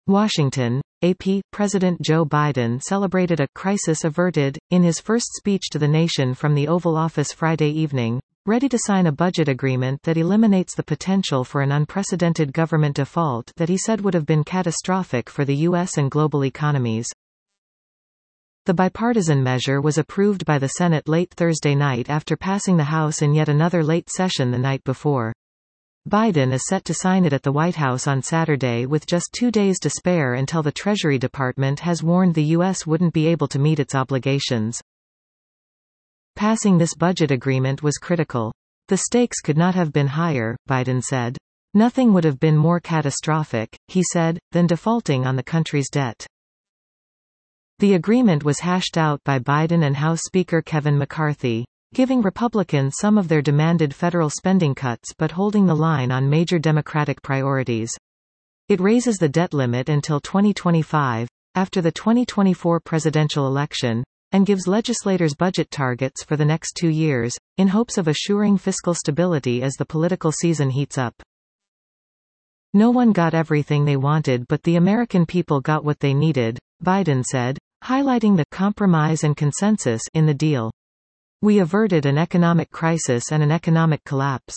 Washington, AP. President Joe Biden celebrated a crisis averted in his first speech to the nation from the Oval Office Friday evening, ready to sign a budget agreement that eliminates the potential for an unprecedented government default that he said would have been catastrophic for the U.S. and global economies. The bipartisan measure was approved by the Senate late Thursday night after passing the House in yet another late session the night before. Biden is set to sign it at the White House on Saturday with just 2 days to spare until the Treasury Department has warned the U.S. wouldn't be able to meet its obligations. Passing this budget agreement was critical. The stakes could not have been higher, Biden said. Nothing would have been more catastrophic, he said, than defaulting on the country's debt. The agreement was hashed out by Biden and House Speaker Kevin McCarthy, giving Republicans some of their demanded federal spending cuts but holding the line on major Democratic priorities. It raises the debt limit until 2025, after the 2024 presidential election, and gives legislators budget targets for the next 2 years, in hopes of assuring fiscal stability as the political season heats up. No one got everything they wanted, but the American people got what they needed, Biden said, highlighting the compromise and consensus in the deal. We averted an economic crisis and an economic collapse.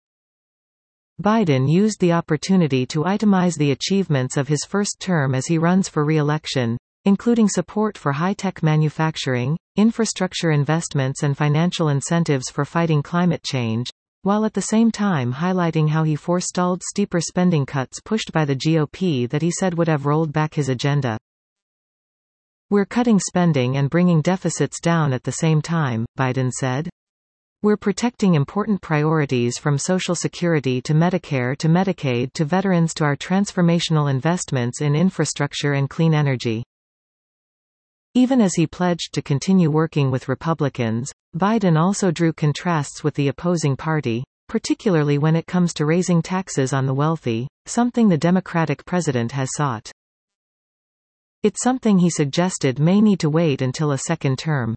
Biden used the opportunity to itemize the achievements of his first term as he runs for re-election, including support for high-tech manufacturing, infrastructure investments and financial incentives for fighting climate change, while at the same time highlighting how he forestalled steeper spending cuts pushed by the GOP that he said would have rolled back his agenda. We're cutting spending and bringing deficits down at the same time, Biden said. We're protecting important priorities from Social Security to Medicare to Medicaid to veterans to our transformational investments in infrastructure and clean energy. Even as he pledged to continue working with Republicans, Biden also drew contrasts with the opposing party, particularly when it comes to raising taxes on the wealthy, something the Democratic president has sought. It's something he suggested may need to wait until a second term.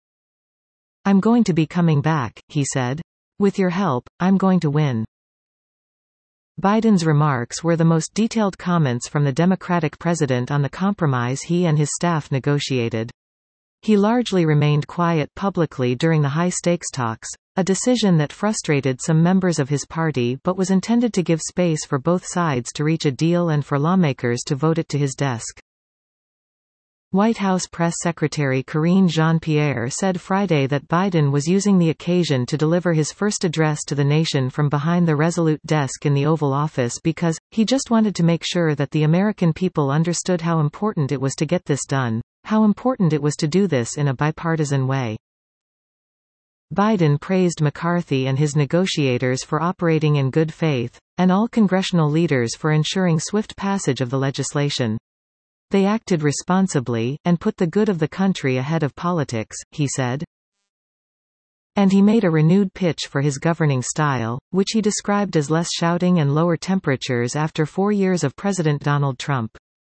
I'm going to be coming back, he said. With your help, I'm going to win. Biden's remarks were the most detailed comments from the Democratic president on the compromise he and his staff negotiated. He largely remained quiet publicly during the high-stakes talks, a decision that frustrated some members of his party but was intended to give space for both sides to reach a deal and for lawmakers to vote it to his desk. White House Press Secretary Karine Jean-Pierre said Friday that Biden was using the occasion to deliver his first address to the nation from behind the resolute desk in the Oval Office because he just wanted to make sure that the American people understood how important it was to get this done, how important it was to do this in a bipartisan way. Biden praised McCarthy and his negotiators for operating in good faith, and all congressional leaders for ensuring swift passage of the legislation. They acted responsibly, and put the good of the country ahead of politics, he said. And he made a renewed pitch for his governing style, which he described as less shouting and lower temperatures after 4 years of President Donald Trump.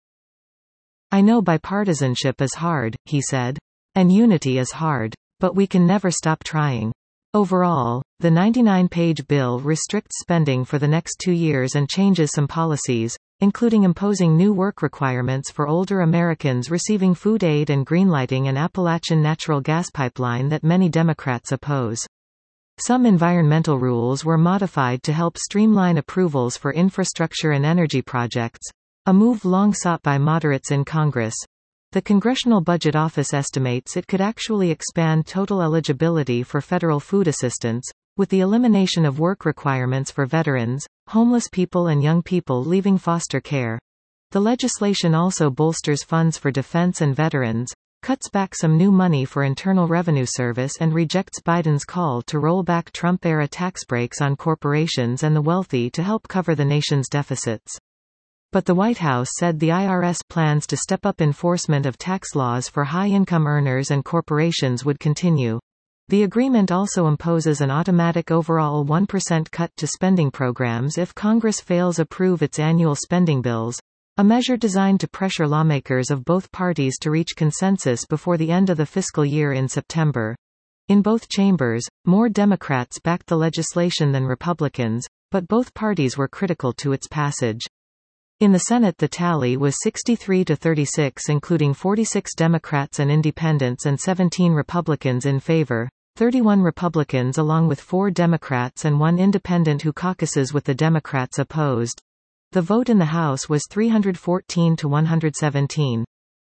I know bipartisanship is hard, he said. And unity is hard. But we can never stop trying. Overall, the 99-page bill restricts spending for the next 2 years and changes some policies, including imposing new work requirements for older Americans receiving food aid and greenlighting an Appalachian natural gas pipeline that many Democrats oppose. Some environmental rules were modified to help streamline approvals for infrastructure and energy projects, a move long sought by moderates in Congress. The Congressional Budget Office estimates it could actually expand total eligibility for federal food assistance, with the elimination of work requirements for veterans, homeless people and young people leaving foster care. The legislation also bolsters funds for defense and veterans, cuts back some new money for Internal Revenue Service and rejects Biden's call to roll back Trump-era tax breaks on corporations and the wealthy to help cover the nation's deficits. But the White House said the IRS plans to step up enforcement of tax laws for high-income earners and corporations would continue. The agreement also imposes an automatic overall 1% cut to spending programs if Congress fails approve its annual spending bills, a measure designed to pressure lawmakers of both parties to reach consensus before the end of the fiscal year in September. In both chambers, more Democrats backed the legislation than Republicans, but both parties were critical to its passage. In the Senate the tally was 63-36, including 46 Democrats and Independents and 17 Republicans in favor, 31 Republicans along with 4 Democrats and 1 Independent who caucuses with the Democrats opposed. The vote in the House was 314-117.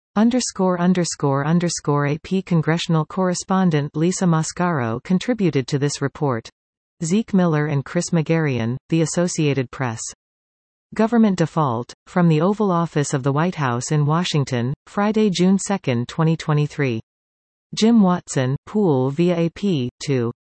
AP congressional correspondent Lisa Mascaro contributed to this report. Zeke Miller and Chris Magarian, The Associated Press. Government Default, from the Oval Office of the White House in Washington, Friday, June 2, 2023. Jim Watson, Pool via AP. 2.